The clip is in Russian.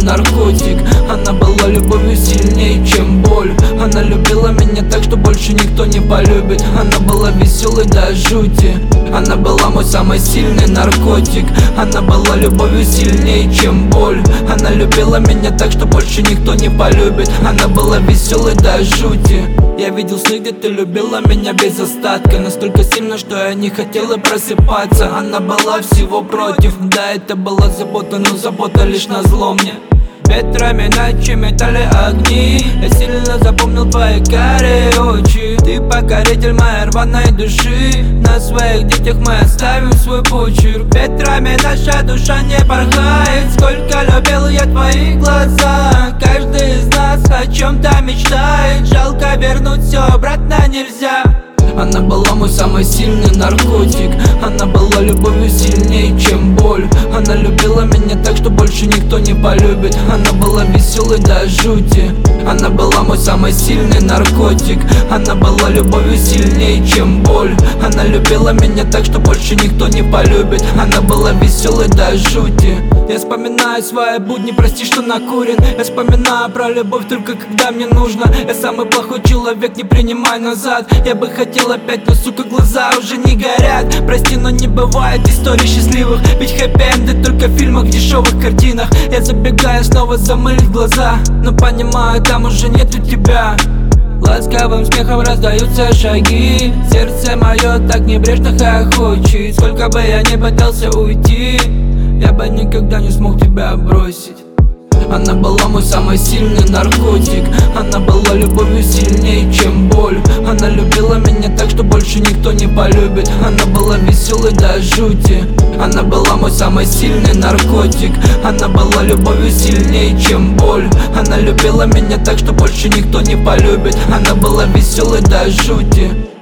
наркотик. Она была любовью сильнее, чем боль. Она любила меня так, что больше никто не полюбит. Она была веселой до жути. Она была мой самый сильный наркотик. Она была любовью сильнее, чем боль. Она любила меня так, что больше никто не полюбит. Она была веселой до жути. Я видел сны, где ты любила меня без остатка, настолько сильно, что я не хотела просыпаться. Она была всего против. Да, это была забота, но забота лишь назло мне. Ветрами ночи метали огни. Я сильно запомнил твои карие очи. Ты покоритель моей рваной души. На своих детях мы оставим свой почерк. Ветрами наша душа не порхает. Сколько любил я твои глаза. Каждый из нас о чем-то мечтает. Жалко вернуть все обратно нельзя. Она была мой самый сильный наркотик. Она была любовью сильнее, чем боль. Она любила меня так, что больше никто не полюбит. Она была веселой до жути. Она была мой самый сильный наркотик. Она была любовью сильнее, чем боль. Она любила меня так, что больше никто не полюбит. Она была веселой до жути. Я вспоминаю свои будни, прости, что накурен. Я вспоминаю про любовь только когда мне нужно. Я самый плохой человек, не принимай назад. Я бы хотел опять, но сука глаза уже не горят. Прости, но не бывает историй счастливых. Ведь хэппи-энды только в фильмах, в дешевых картинах. Я забегаю снова замылить глаза, но понимаю, там уже нету тебя. Ласковым смехом раздаются шаги. Сердце мое так небрежно хохочет. Сколько бы я ни пытался уйти, я бы никогда не смог тебя бросить. Она была мой самый сильный наркотик. Она была любовью сильнее, чем боль. Она любила меня так, что больше никто не полюбит. Она была веселой до жути. Она была мой самый сильный наркотик. Она была любовью сильнее, чем боль. Она любила меня так, что больше никто не полюбит. Она была веселой до жути.